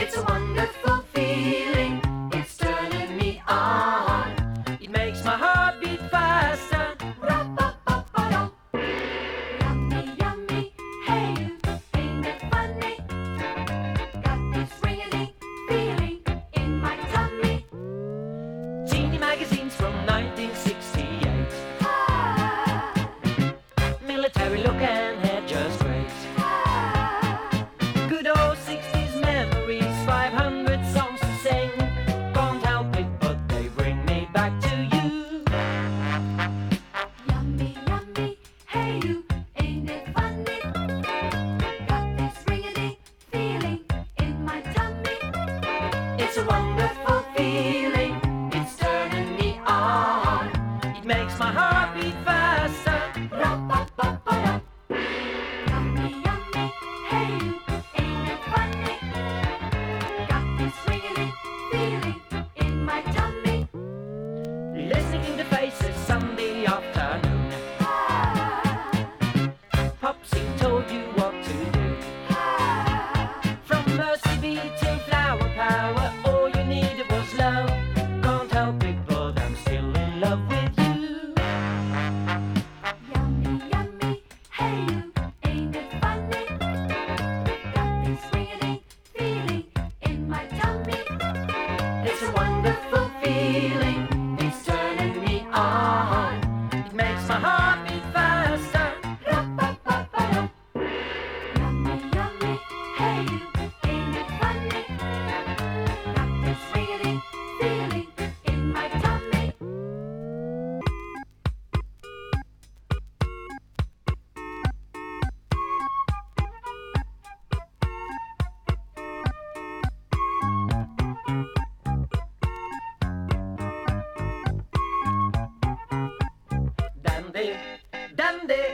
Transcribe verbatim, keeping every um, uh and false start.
It's a wonderful feeling, it's turning me on. It makes my heart beat faster. Ra-ba-ba-ba-dum. Yummy, yummy, hey you, ain't it funny? Got this ringing feeling in my tummy. Teeny magazines from nineteen sixty-eight. Ah. Military look and hair just great. Ah. Good old sixties memories, five hundred songs to sing. Can't help it, but they bring me back to you. Yummy, yummy, hey you, ain't it funny? Got this ringing feeling in my tummy. It's a wonderful feeling, it's turning me on. It makes my heart beat faster. Ra-ba-ba-ba-dum. Yummy, yummy, hey you, ain't it funny? Got this ringing feeling in my tummy. Listening to faces Sunday afternoon. Ah. Popsy told you what to do. Ah. From Mercy B to Flower Power, all you needed was love. Can't help it, but I'm still in love with you. Yummy, yummy, hey you, ain't it funny? Got this ringing feeling in my tummy. It's a wonderful feeling, it's turning me on. It makes my heart beat faster. Ra-ba-ba-ba-dum. Yummy, yummy, hey you, ain't it funny? Got this ringing feeling in my tummy. Dandy, dandy,